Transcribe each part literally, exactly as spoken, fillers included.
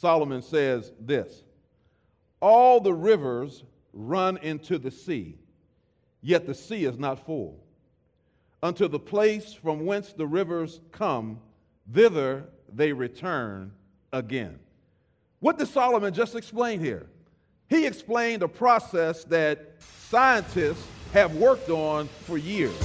Solomon says this: all the rivers run into the sea, yet the sea is not full. Unto the place from whence the rivers come, thither they return again. What did Solomon just explain here? He explained a process that scientists have worked on for years.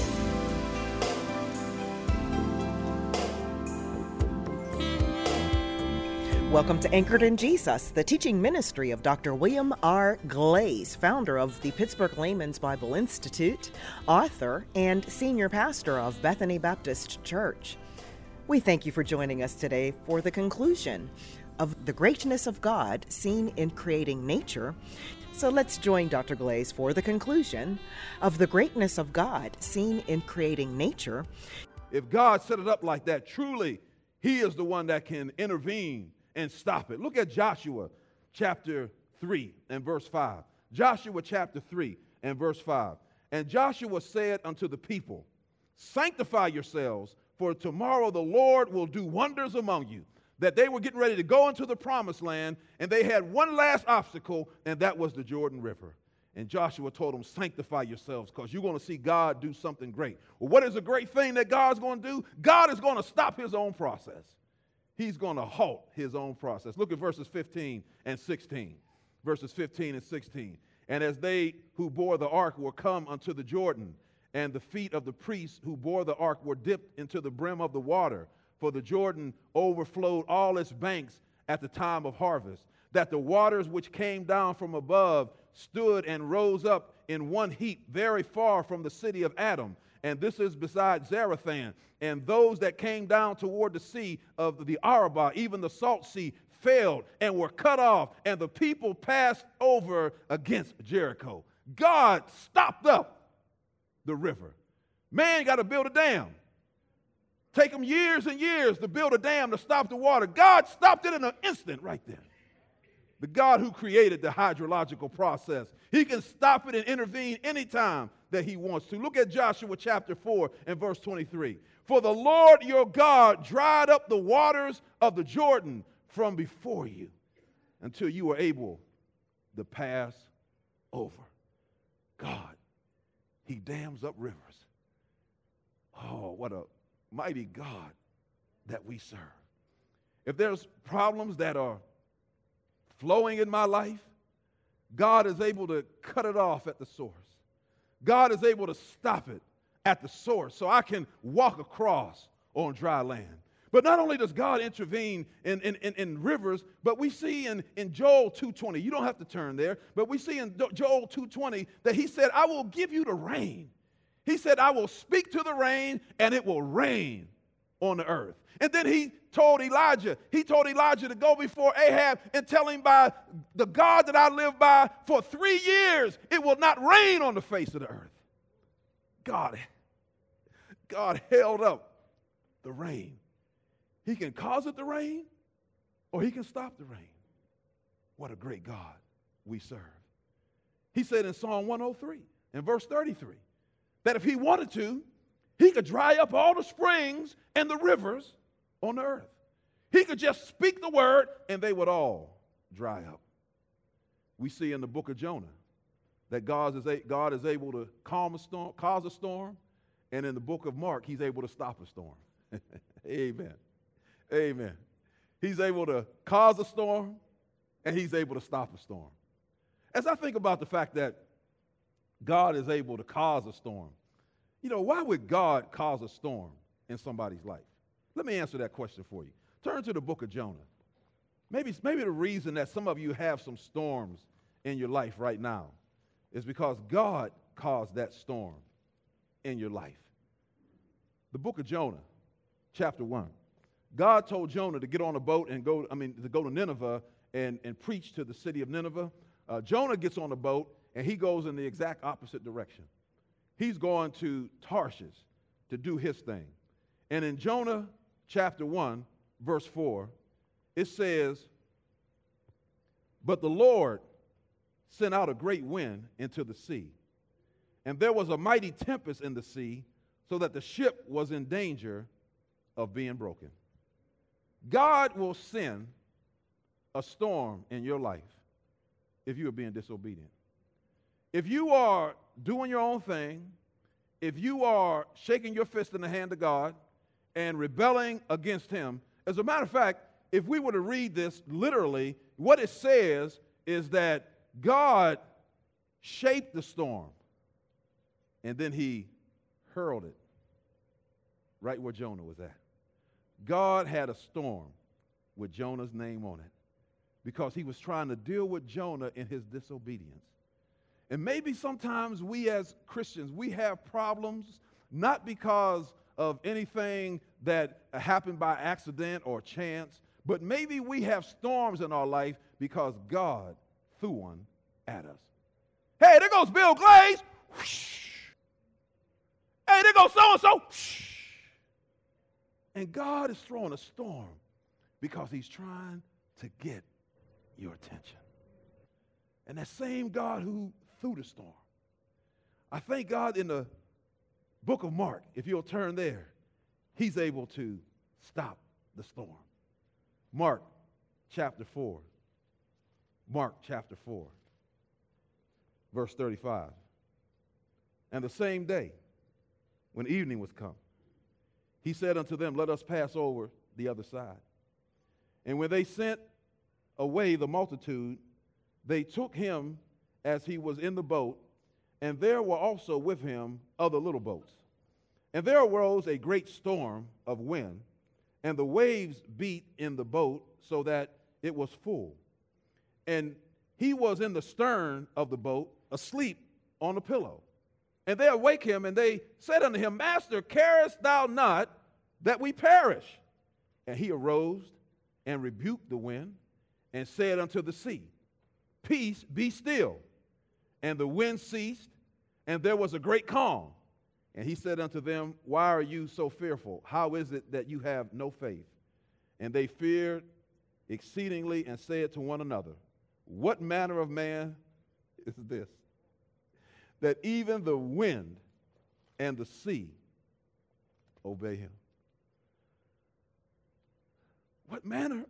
Welcome to Anchored in Jesus, the teaching ministry of Doctor William R. Glaze, founder of the Pittsburgh Layman's Bible Institute, author, and senior pastor of Bethany Baptist Church. We thank you for joining us today for the conclusion of the greatness of God seen in creating nature. So let's join Doctor Glaze for the conclusion of the greatness of God seen in creating nature. If God set it up like that, truly, He is the one that can intervene and stop it. Look at Joshua chapter three and verse five. Joshua chapter three and verse five. And Joshua said unto the people, sanctify yourselves, for tomorrow the Lord will do wonders among you. That they were getting ready to go into the promised land, and they had one last obstacle, and that was the Jordan River. And Joshua told them, sanctify yourselves, because you're going to see God do something great. Well, what is a great thing that God's going to do? God is going to stop His own process. He's going to halt His own process. Look at verses fifteen and sixteen. Verses fifteen and sixteen. And as they who bore the ark were come unto the Jordan, and the feet of the priests who bore the ark were dipped into the brim of the water, for the Jordan overflowed all its banks at the time of harvest, that the waters which came down from above stood and rose up in one heap very far from the city of Adam. And this is beside Zarethan. And those that came down toward the sea of the Arabah, even the salt sea, failed and were cut off, and the people passed over against Jericho. God stopped up the river. Man got to build a dam. Take them years and years to build a dam to stop the water. God stopped it in an instant right there. The God who created the hydrological process, He can stop it and intervene anytime that He wants to. Look at Joshua chapter four and verse twenty-three. For the Lord your God dried up the waters of the Jordan from before you until you were able to pass over. God, He dams up rivers. Oh, what a mighty God that we serve. If there's problems that are flowing in my life, God is able to cut it off at the source. God is able to stop it at the source so I can walk across on dry land. But not only does God intervene in, in, in, in rivers, but we see in, in Joel two twenty, you don't have to turn there, but we see in Joel two twenty that He said, I will give you the rain. He said, I will speak to the rain and it will rain on the earth. And then He told Elijah, he told Elijah to go before Ahab and tell him, by the God that I live by, for three years it will not rain on the face of the earth. God, God held up the rain. He can cause it to rain or He can stop the rain. What a great God we serve. He said in Psalm one oh three and verse thirty-three that if He wanted to, He could dry up all the springs and the rivers on the earth. He could just speak the word and they would all dry up. We see in the book of Jonah that God is, a, God is able to calm a storm, cause a storm, and in the book of Mark, He's able to stop a storm. Amen. Amen. He's able to cause a storm and He's able to stop a storm. As I think about the fact that God is able to cause a storm, you know, why would God cause a storm in somebody's life? Let me answer that question for you. Turn to the book of Jonah. Maybe, maybe the reason that some of you have some storms in your life right now is because God caused that storm in your life. The book of Jonah, chapter one. God told Jonah to get on a boat and go, I mean, to go to Nineveh and, and preach to the city of Nineveh. Uh, Jonah gets on a boat and he goes in the exact opposite direction. He's going to Tarshish to do his thing. And in Jonah chapter one, verse four, it says, but the Lord sent out a great wind into the sea, and there was a mighty tempest in the sea, so that the ship was in danger of being broken. God will send a storm in your life if you are being disobedient. If you are doing your own thing, if you are shaking your fist in the hand of God and rebelling against him, as a matter of fact, if we were to read this literally, what it says is that God shaped the storm and then he hurled it right where Jonah was at. God had a storm with Jonah's name on it because he was trying to deal with Jonah in his disobedience. And maybe sometimes we as Christians, we have problems not because of anything that happened by accident or chance, but maybe we have storms in our life because God threw one at us. Hey, there goes Bill Glaze. Whoosh. Hey, there goes so-and-so. Whoosh. And God is throwing a storm because he's trying to get your attention. And that same God who threw the storm, I thank God in the book of Mark, if you'll turn there, he's able to stop the storm. Mark chapter four. Mark chapter four, verse thirty-five. And the same day, when evening was come, he said unto them, let us pass over the other side. And when they sent away the multitude, they took him as he was in the boat, and there were also with him other little boats. And there arose a great storm of wind, and the waves beat in the boat so that it was full. And he was in the stern of the boat, asleep on a pillow. And they awake him, and they said unto him, Master, carest thou not that we perish? And he arose and rebuked the wind, and said unto the sea, Peace, be still. And the wind ceased, and there was a great calm. And he said unto them, Why are you so fearful? How is it that you have no faith? And they feared exceedingly, and said to one another, What manner of man is this, that even the wind and the sea obey him? What manner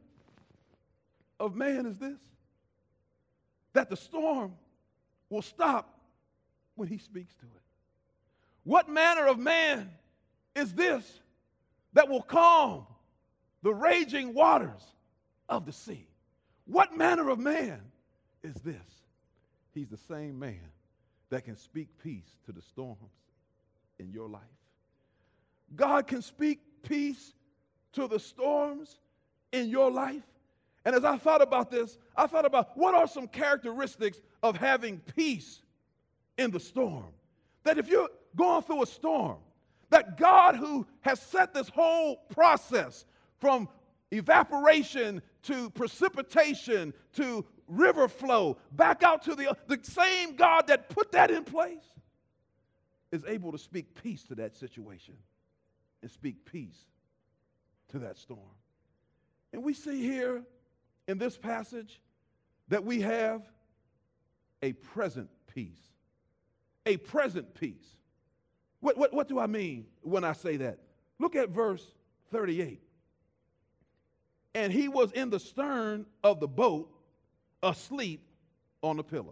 of man is this, that the storm will stop when he speaks to it? What manner of man is this that will calm the raging waters of the sea? What manner of man is this? He's the same man that can speak peace to the storms in your life. God can speak peace to the storms in your life. And as I thought about this, I thought about what are some characteristics of having peace in the storm? That if you're going through a storm, that God, who has set this whole process from evaporation to precipitation to river flow back out to the, the same God that put that in place is able to speak peace to that situation and speak peace to that storm. And we see here in this passage that we have a present peace. A present peace. What, what, what do I mean when I say that? Look at verse thirty-eight. And he was in the stern of the boat, asleep on a pillow.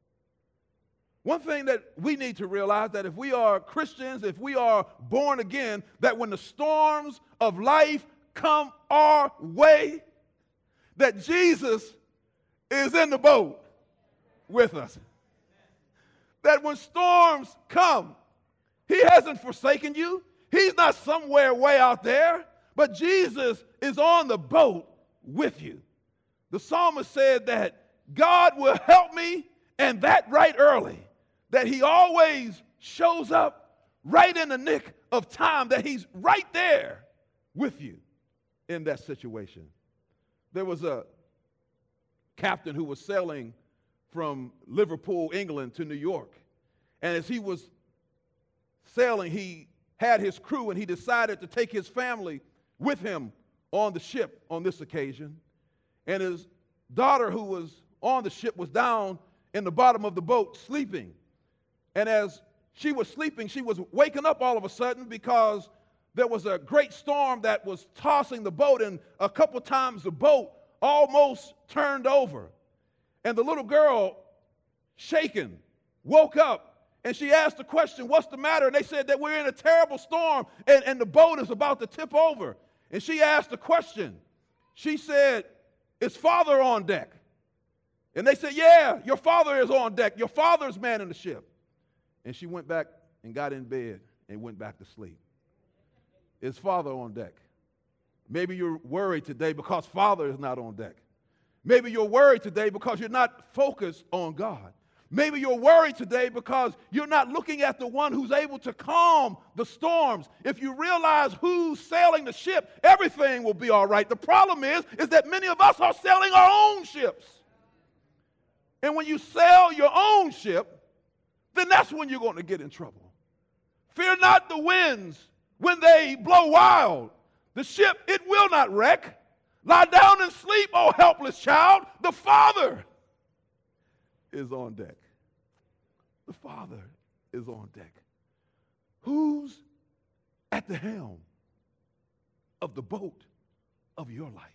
One thing that we need to realize, that if we are Christians, if we are born again, that when the storms of life come our way, that Jesus is in the boat with us. That when storms come, he hasn't forsaken you. He's not somewhere way out there, but Jesus is on the boat with you. The psalmist said that God will help me, and that right early, that he always shows up right in the nick of time, that he's right there with you in that situation. There was a captain who was sailing from Liverpool, England to New York. And as he was sailing, he had his crew, and he decided to take his family with him on the ship on this occasion. And his daughter, who was on the ship, was down in the bottom of the boat sleeping. And as she was sleeping, she was waking up all of a sudden because there was a great storm that was tossing the boat, and a couple times the boat almost turned over. And the little girl, shaken, woke up, and she asked the question, what's the matter? And they said that we're in a terrible storm, and, and the boat is about to tip over. And she asked the question. She said, is Father on deck? And they said, yeah, your father is on deck. Your father's manning the ship. And she went back and got in bed and went back to sleep. Is Father on deck? Maybe you're worried today because Father is not on deck. Maybe you're worried today because you're not focused on God. Maybe you're worried today because you're not looking at the one who's able to calm the storms. If you realize who's sailing the ship, everything will be all right. The problem is, is that many of us are sailing our own ships. And when you sail your own ship, then that's when you're going to get in trouble. Fear not the winds when they blow wild. The ship, it will not wreck. Lie down and sleep, oh helpless child. The Father is on deck. The Father is on deck. Who's at the helm of the boat of your life?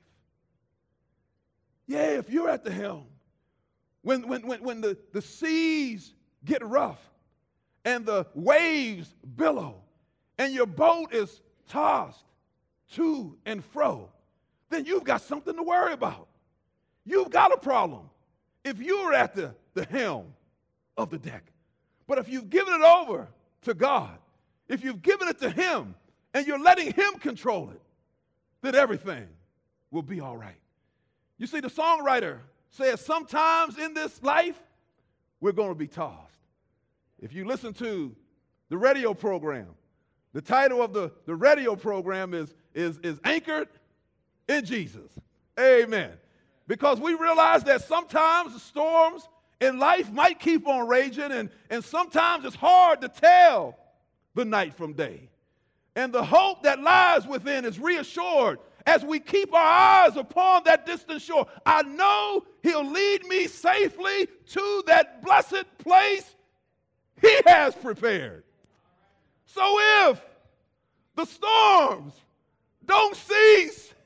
Yeah, if you're at the helm, when, when, when, when the, the seas get rough and the waves billow and your boat is tossed to and fro, then you've got something to worry about. You've got a problem if you're at the, the helm of the deck. But if you've given it over to God, if you've given it to Him and you're letting Him control it, then everything will be all right. You see, the songwriter says sometimes in this life, we're going to be tossed. If you listen to the radio program, the title of the, the radio program is, is, is Anchored in Jesus. Amen. Because we realize that sometimes the storms in life might keep on raging, and, and sometimes it's hard to tell the night from day. And the hope that lies within is reassured as we keep our eyes upon that distant shore. I know He'll lead me safely to that blessed place He has prepared. So if the storms don't cease,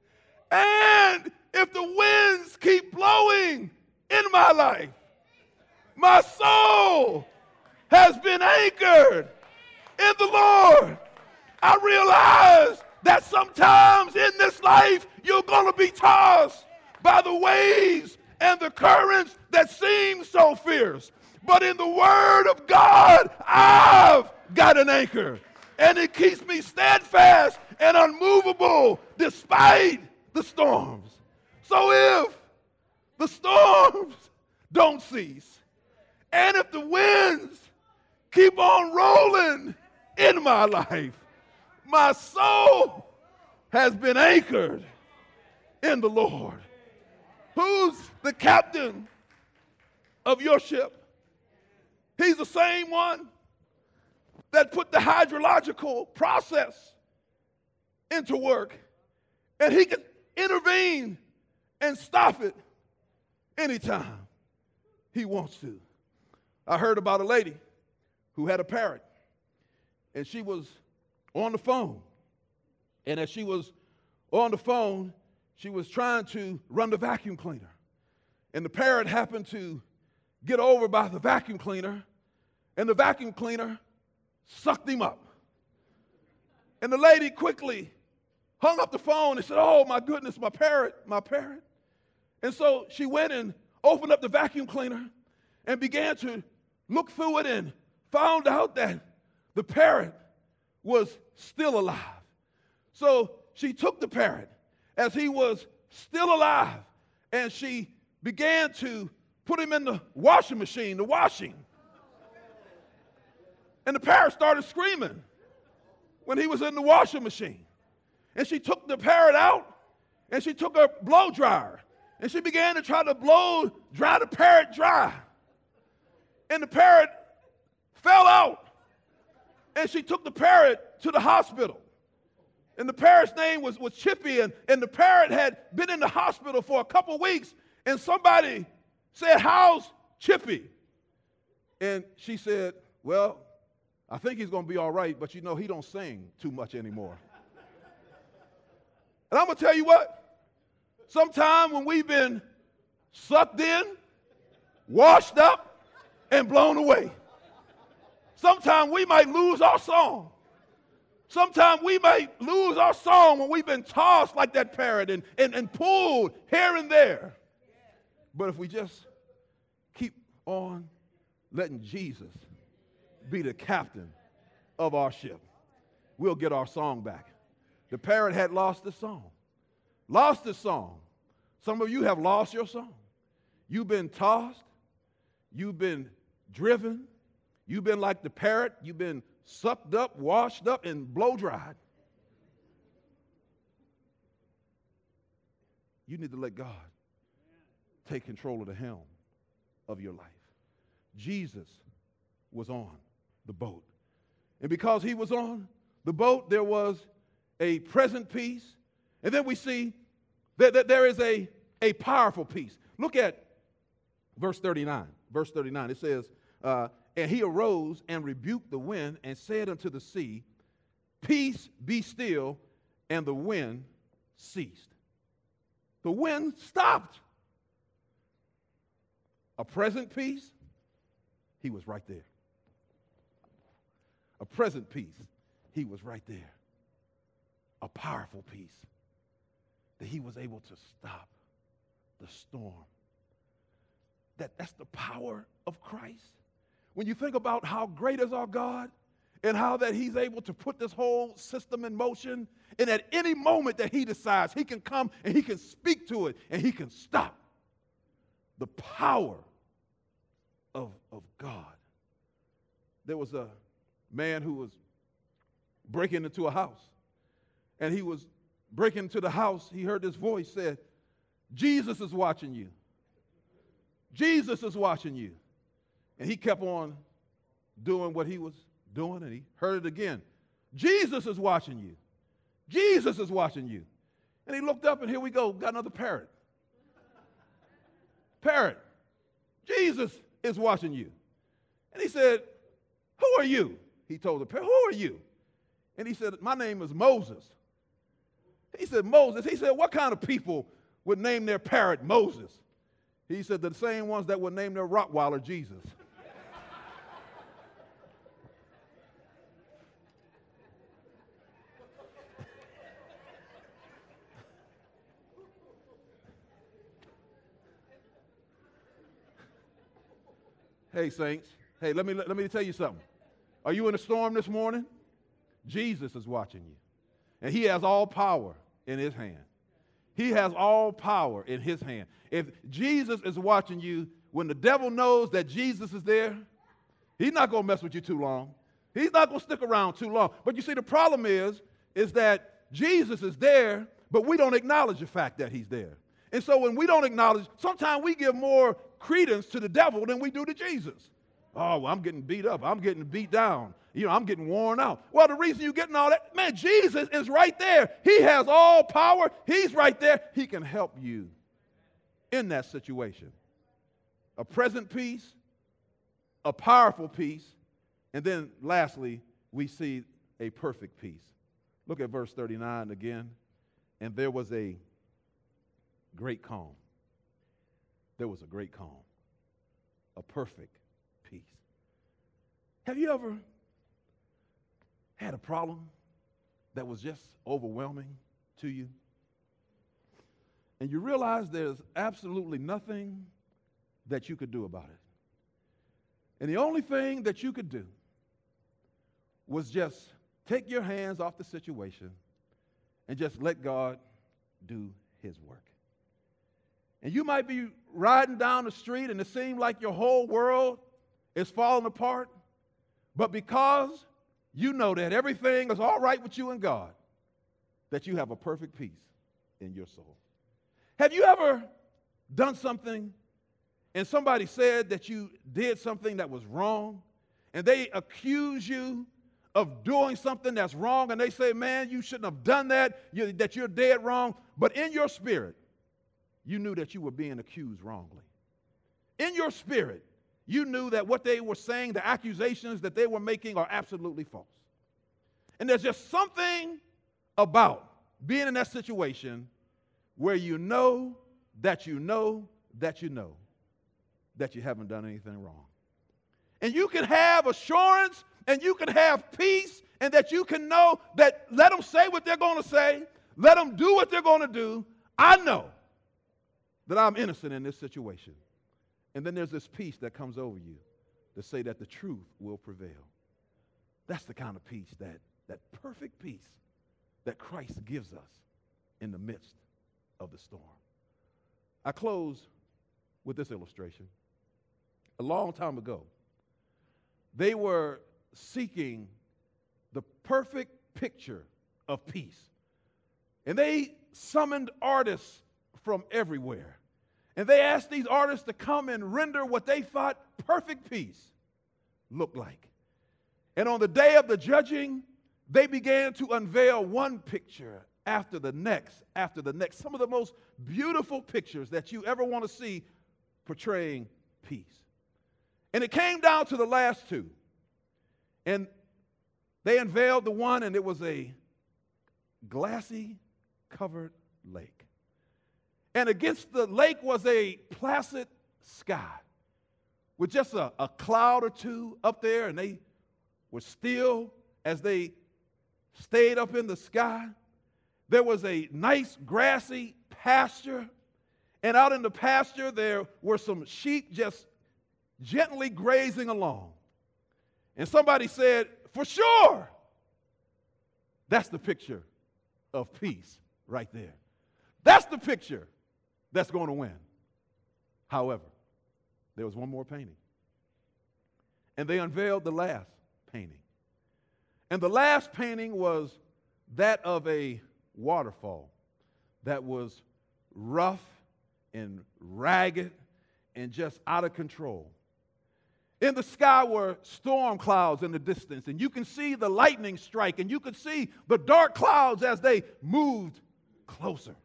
and if the winds keep blowing in my life, my soul has been anchored in the Lord. I realize that sometimes in this life you're going to be tossed by the waves and the currents that seem so fierce. But in the Word of God, I've got an anchor. And it keeps me steadfast and unmovable despite the storms. So if the storms don't cease, and if the winds keep on rolling in my life, my soul has been anchored in the Lord. Who's the captain of your ship? He's the same one that put the hydrological process into work, and He can intervene and stop it anytime He wants to. I heard about a lady who had a parrot, and she was on the phone. And as she was on the phone, she was trying to run the vacuum cleaner. And the parrot happened to get over by the vacuum cleaner, and the vacuum cleaner sucked him up. And the lady quickly hung up the phone and said, oh my goodness, my parrot, my parrot. And so she went and opened up the vacuum cleaner and began to look through it and found out that the parrot was still alive. So she took the parrot as he was still alive, and she began to put him in the washing machine, the washing. And the parrot started screaming when he was in the washing machine. And she took the parrot out, and she took a blow dryer, and she began to try to blow dry the parrot dry. And the parrot fell out, and she took the parrot to the hospital. And the parrot's name was, was Chippy, and, and the parrot had been in the hospital for a couple weeks, and somebody said, how's Chippy? And she said, well, I think he's going to be all right, but you know, he don't sing too much anymore. And I'm going to tell you what, Sometime when we've been sucked in, washed up, and blown away. Sometimes we might lose our song. Sometimes we might lose our song when we've been tossed like that parrot and, and, and pulled here and there. But if we just keep on letting Jesus be the captain of our ship, we'll get our song back. The parrot had lost his song. Lost his song. Some of you have lost your song. You've been tossed. You've been driven. You've been like the parrot. You've been sucked up, washed up, and blow dried. You need to let God take control of the helm of your life. Jesus was on the boat. And because he was on the boat, there was a present peace. And then we see that, that there is a, a powerful peace. Look at verse thirty-nine. Verse thirty-nine, it says, uh, and he arose and rebuked the wind and said unto the sea, peace, be still, and the wind ceased. The wind stopped. A present peace, he was right there. A present peace, he was right there. A powerful peace, that he was able to stop the storm. That, that's the power of Christ. When you think about how great is our God and how that he's able to put this whole system in motion, and at any moment that he decides, he can come and he can speak to it and he can stop the power of, of God. There was a man who was breaking into a house, and he was breaking into the house. He heard this voice said, Jesus is watching you. Jesus is watching you. And he kept on doing what he was doing, and he heard it again. Jesus is watching you. Jesus is watching you. And he looked up, and here we go, got another parrot. Parrot, Jesus is watching you. And he said, who are you? He told the parrot, who are you? And he said, my name is Moses. He said, Moses. He said, what kind of people would name their parrot Moses? He said, the same ones that would name their Rottweiler Jesus. Hey, saints. Hey, let me, let me tell you something. Are you in a storm this morning? Jesus is watching you. And he has all power in his hand. He has all power in his hand. If Jesus is watching you, when the devil knows that Jesus is there, he's not going to mess with you too long. He's not going to stick around too long. But you see, the problem is, is that Jesus is there, but we don't acknowledge the fact that he's there. And so when we don't acknowledge, sometimes we give more credence to the devil than we do to Jesus. Oh, well, I'm getting beat up. I'm getting beat down. You know, I'm getting worn out. Well, the reason you're getting all that, man, Jesus is right there. He has all power. He's right there. He can help you in that situation. A present peace, a powerful peace, and then lastly, we see a perfect peace. Look at verse thirty-nine again. And there was a great calm. There was a great calm. A perfect peace. Have you ever had a problem that was just overwhelming to you? And you realize there's absolutely nothing that you could do about it. And the only thing that you could do was just take your hands off the situation and just let God do his work. And you might be riding down the street and it seems like your whole world is falling apart, but because you know that everything is all right with you and God, that you have a perfect peace in your soul. Have you ever done something and somebody said that you did something that was wrong, and they accuse you of doing something that's wrong, and they say, man, you shouldn't have done that, you, that you're dead wrong, but in your spirit, you knew that you were being accused wrongly. In your spirit, you knew that what they were saying, the accusations that they were making are absolutely false. And there's just something about being in that situation where you know that you know that you know that you haven't done anything wrong. And you can have assurance and you can have peace, and that you can know that let them say what they're going to say, let them do what they're going to do. I know that I'm innocent in this situation. And then there's this peace that comes over you to say that the truth will prevail. That's the kind of peace, that, that perfect peace that Christ gives us in the midst of the storm. I close with this illustration. A long time ago, they were seeking the perfect picture of peace. And they summoned artists from everywhere. And they asked these artists to come and render what they thought perfect peace looked like. And on the day of the judging, they began to unveil one picture after the next, after the next. Some of the most beautiful pictures that you ever want to see portraying peace. And it came down to the last two. And they unveiled the one, and it was a glassy covered lake. And against the lake was a placid sky with just a, a cloud or two up there, and they were still as they stayed up in the sky. There was a nice grassy pasture, and out in the pasture there were some sheep just gently grazing along. And somebody said, for sure, that's the picture of peace right there. That's the picture that's going to win. However, there was one more painting. And they unveiled the last painting. And the last painting was that of a waterfall that was rough and ragged and just out of control. In the sky were storm clouds in the distance, and you can see the lightning strike, and you could see the dark clouds as they moved closer.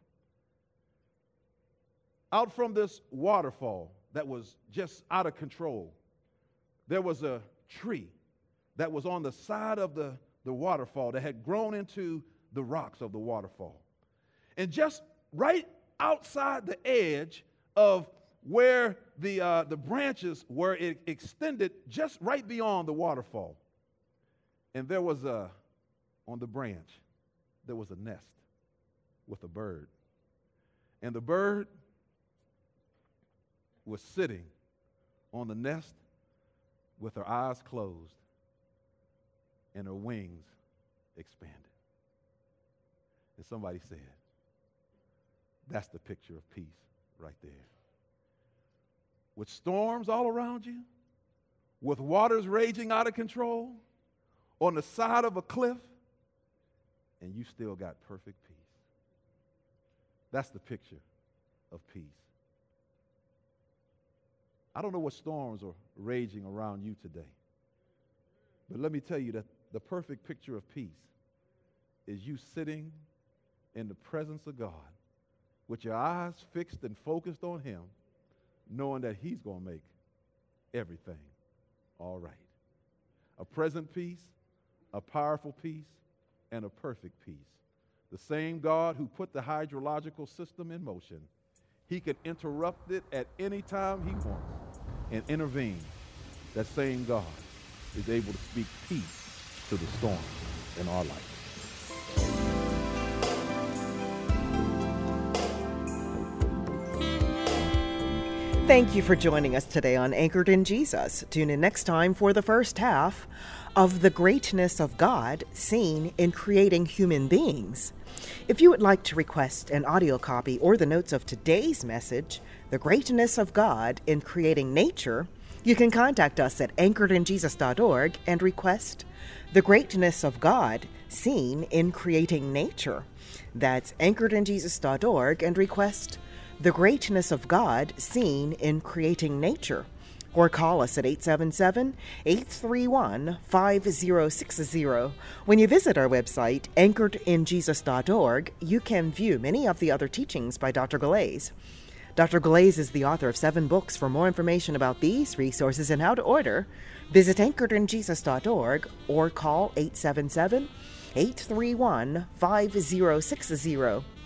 Out from this waterfall that was just out of control, there was a tree that was on the side of the, the waterfall that had grown into the rocks of the waterfall. And just right outside the edge of where the, uh, the branches were, it extended just right beyond the waterfall. And there was a, on the branch, there was a nest with a bird. And the bird was sitting on the nest with her eyes closed and her wings expanded. And somebody said, that's the picture of peace right there. With storms all around you, with waters raging out of control, on the side of a cliff, and you still got perfect peace. That's the picture of peace. I don't know what storms are raging around you today, but let me tell you that the perfect picture of peace is you sitting in the presence of God with your eyes fixed and focused on Him, knowing that He's going to make everything all right. A present peace, a powerful peace, and a perfect peace. The same God who put the hydrological system in motion, He can interrupt it at any time He wants and intervene. That same God is able to speak peace to the storm in our life. Thank you for joining us today on Anchored in Jesus. Tune in next time for the first half of The Greatness of God Seen in Creating Human Beings. If you would like to request an audio copy or the notes of today's message, The Greatness of God in Creating Nature, you can contact us at anchored in jesus dot org and request The Greatness of God Seen in Creating Nature. That's anchored in jesus dot org and request The Greatness of God Seen in Creating Nature. Or call us at eight seven seven, eight three one, five zero six zero. When you visit our website, anchored in jesus dot org, you can view many of the other teachings by Doctor Galais. Doctor Galais is the author of seven books. For more information about these resources and how to order, visit anchored in jesus dot org or call eight seven seven, eight three one, five zero six zero.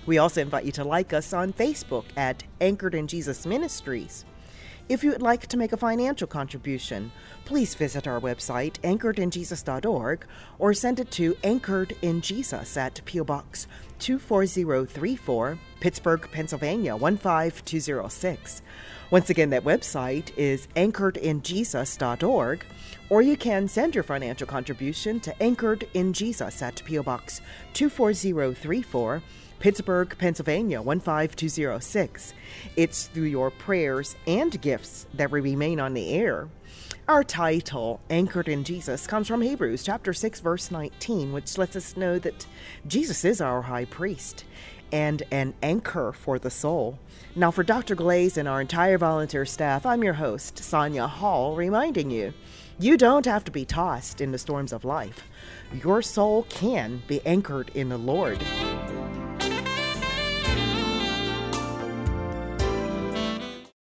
We also invite you to like us on Facebook at Anchored in Jesus Ministries. If you would like to make a financial contribution, please visit our website, anchored in jesus dot org, or send it to Anchored in Jesus at P O Box two four zero three four, Pittsburgh, Pennsylvania one five two zero six. Once again, that website is anchored in jesus dot org, or you can send your financial contribution to Anchored in Jesus at P O Box two four zero three four, Pittsburgh, Pennsylvania one five two zero six. It's through your prayers and gifts that we remain on the air. Our title, Anchored in Jesus, comes from Hebrews chapter six, verse nineteen, which lets us know that Jesus is our high priest and an anchor for the soul. Now, for Doctor Glaze and our entire volunteer staff, I'm your host, Sonia Hall, reminding you, you don't have to be tossed in the storms of life. Your soul can be anchored in the Lord.